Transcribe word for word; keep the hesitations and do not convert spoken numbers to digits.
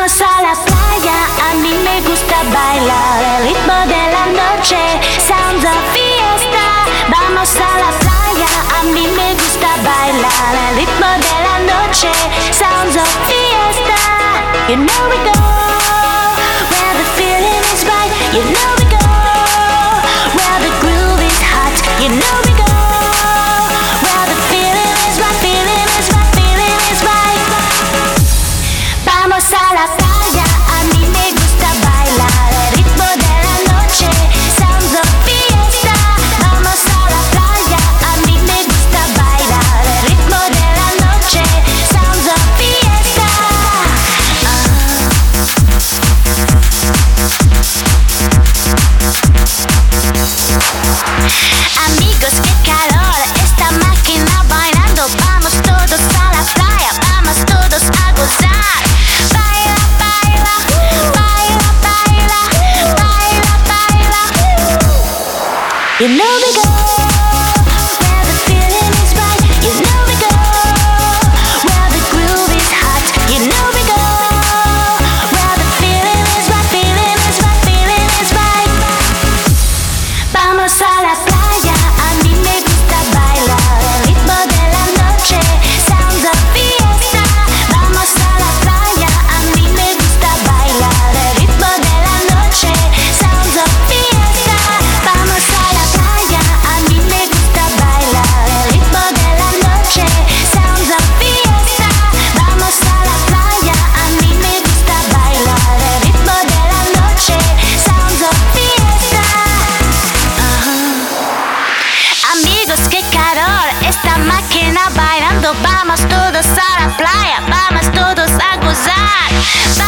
Vamos a la playa, a mí me gusta bailar el ritmo de la noche, sounds of fiesta. Vamos a la playa, a mí me gusta bailar el ritmo de la noche, sounds of fiesta. You know we go where the feeling is right. You know we go where the groove is hot. You know we go where the feeling is right, feeling is right, feeling is right. Vamos a la playa, a mí me gusta bailar el ritmo de la noche, sounds of fiesta. Vamos a la playa, a mí me gusta bailar el ritmo de la noche, sounds of fiesta. uh. Amigos, qué calor, esta máquina bailando. Vamos todos a la playa, vamos todos a gozar. Baila, baila, baila, baila, baila, baila. You know we go where the feeling is right. You know we go where the groove is hot. You know we go where the feeling is right, feeling is right, feeling is right. Vamos a la playa, a mí me gusta bailar el ritmo de la noche, sounds of fiesta. Vamos a la playa, a mí me gusta bailar el ritmo de la noche, sounds of fiesta. Vamos a la playa, a mí me gusta bailar el ritmo de la noche, sounds of fiesta. Vamos a la playa, a mí me gusta bailar el ritmo de la noche, sounds of fiesta. Amigos, qué calor, esta máquina bailando. Vamos todos a la playa, vamos todos a gozar.